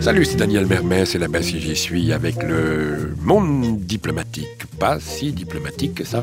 Salut, c'est Daniel Mermès et là-bas si j'y suis avec le monde diplomatique. Pas si diplomatique que ça.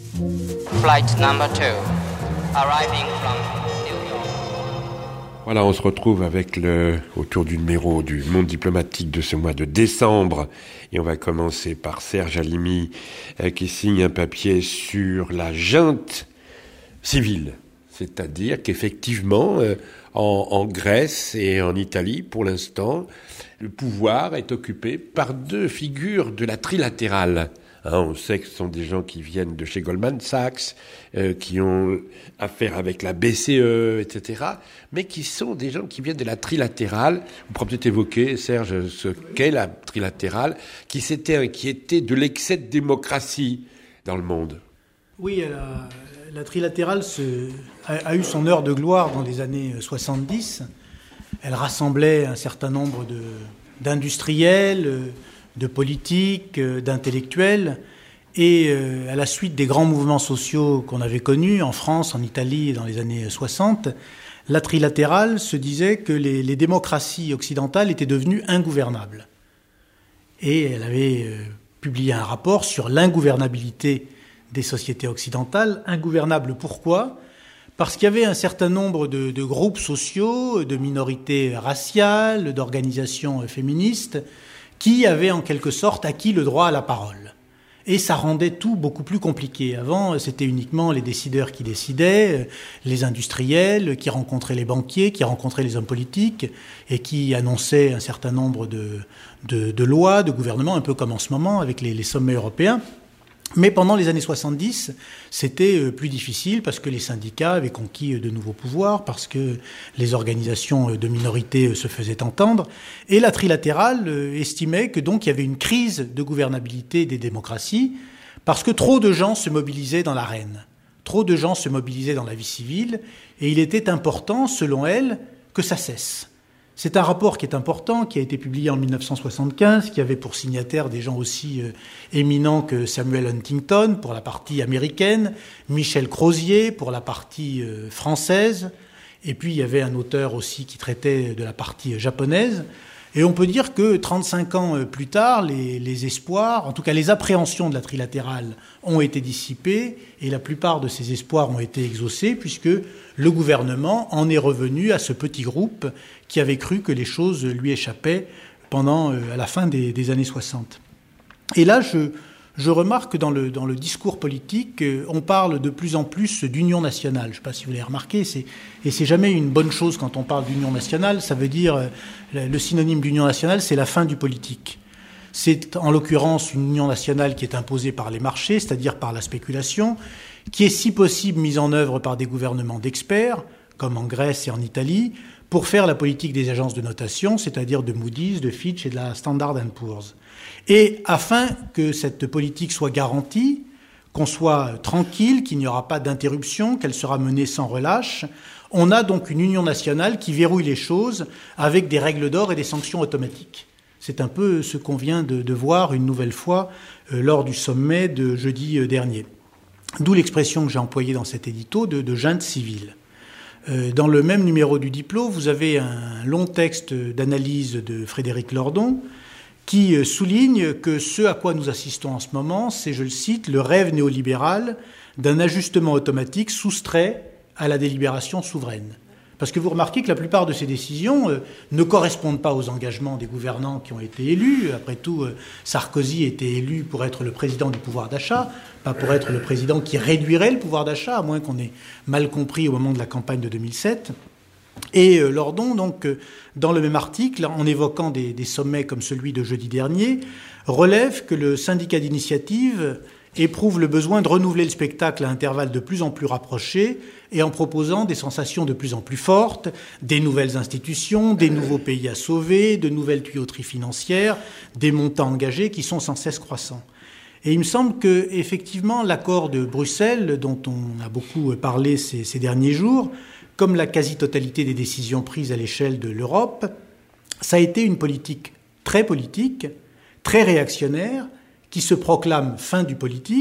Flight number 2, arriving from New York. Voilà, on se retrouve avec autour du numéro du monde diplomatique de ce mois de décembre. Et on va commencer par Serge Halimi qui signe un papier sur la junte civile. C'est-à-dire qu'effectivement, en Grèce et en Italie, pour l'instant, le pouvoir est occupé par deux figures de la trilatérale. On sait que ce sont des gens qui viennent de chez Goldman Sachs, qui ont affaire avec la BCE, etc., mais qui sont des gens qui viennent de la trilatérale. On pourra peut-être évoquer, Serge, ce qu'est la trilatérale, qui s'était inquiétée de l'excès de démocratie dans le monde. Oui, la trilatérale a eu son heure de gloire dans les années 70. Elle rassemblait un certain nombre d'industriels, de politiques, d'intellectuels. Et à la suite des grands mouvements sociaux qu'on avait connus en France, en Italie dans les années 60, la trilatérale se disait que les démocraties occidentales étaient devenues ingouvernables. Et elle avait publié un rapport sur l'ingouvernabilité des sociétés occidentales. Ingouvernables, pourquoi ? Parce qu'il y avait un certain nombre de groupes sociaux, de minorités raciales, d'organisations féministes, qui avaient en quelque sorte acquis le droit à la parole. Et ça rendait tout beaucoup plus compliqué. Avant, c'était uniquement les décideurs qui décidaient, les industriels qui rencontraient les banquiers, qui rencontraient les hommes politiques et qui annonçaient un certain nombre de lois, de gouvernements, un peu comme en ce moment avec les sommets européens. Mais pendant les années 70, c'était plus difficile parce que les syndicats avaient conquis de nouveaux pouvoirs, parce que les organisations de minorités se faisaient entendre. Et la trilatérale estimait que donc il y avait une crise de gouvernabilité des démocraties parce que trop de gens se mobilisaient dans l'arène. Trop de gens se mobilisaient dans la vie civile et il était important, selon elle, que ça cesse. C'est un rapport qui est important, qui a été publié en 1975, qui avait pour signataires des gens aussi éminents que Samuel Huntington pour la partie américaine, Michel Crozier pour la partie française, et puis il y avait un auteur aussi qui traitait de la partie japonaise. Et on peut dire que 35 ans plus tard, les espoirs, en tout cas les appréhensions de la trilatérale ont été dissipées et la plupart de ces espoirs ont été exaucés puisque le gouvernement en est revenu à ce petit groupe qui avait cru que les choses lui échappaient à la fin des années 60. Et là, je remarque que dans le discours politique, on parle de plus en plus d'union nationale. Je ne sais pas si vous l'avez remarqué, et c'est jamais une bonne chose quand on parle d'union nationale. Ça veut dire, le synonyme d'union nationale, c'est la fin du politique. C'est en l'occurrence une union nationale qui est imposée par les marchés, c'est-à-dire par la spéculation, qui est si possible mise en œuvre par des gouvernements d'experts, comme en Grèce et en Italie, pour faire la politique des agences de notation, c'est-à-dire de Moody's, de Fitch et de la Standard & Poor's. Et afin que cette politique soit garantie, qu'on soit tranquille, qu'il n'y aura pas d'interruption, qu'elle sera menée sans relâche, on a donc une union nationale qui verrouille les choses avec des règles d'or et des sanctions automatiques. C'est un peu ce qu'on vient de voir une nouvelle fois lors du sommet de jeudi dernier. D'où l'expression que j'ai employée dans cet édito de junte civile. Dans le même numéro du Diplo, vous avez un long texte d'analyse de Frédéric Lordon qui souligne que ce à quoi nous assistons en ce moment, c'est, je le cite, le rêve néolibéral d'un ajustement automatique soustrait à la délibération souveraine. Parce que vous remarquez que la plupart de ces décisions ne correspondent pas aux engagements des gouvernants qui ont été élus. Après tout, Sarkozy était élu pour être le président du pouvoir d'achat, pas pour être le président qui réduirait le pouvoir d'achat, à moins qu'on ait mal compris au moment de la campagne de 2007. Et Lordon, donc, dans le même article, en évoquant des sommets comme celui de jeudi dernier, relève que le syndicat d'initiative éprouve le besoin de renouveler le spectacle à intervalles de plus en plus rapprochés et en proposant des sensations de plus en plus fortes, des nouvelles institutions, des nouveaux pays à sauver, de nouvelles tuyauteries financières, des montants engagés qui sont sans cesse croissants. Et il me semble que, effectivement, l'accord de Bruxelles, dont on a beaucoup parlé ces derniers jours, comme la quasi-totalité des décisions prises à l'échelle de l'Europe, ça a été une politique, très réactionnaire, qui se proclame fin du politique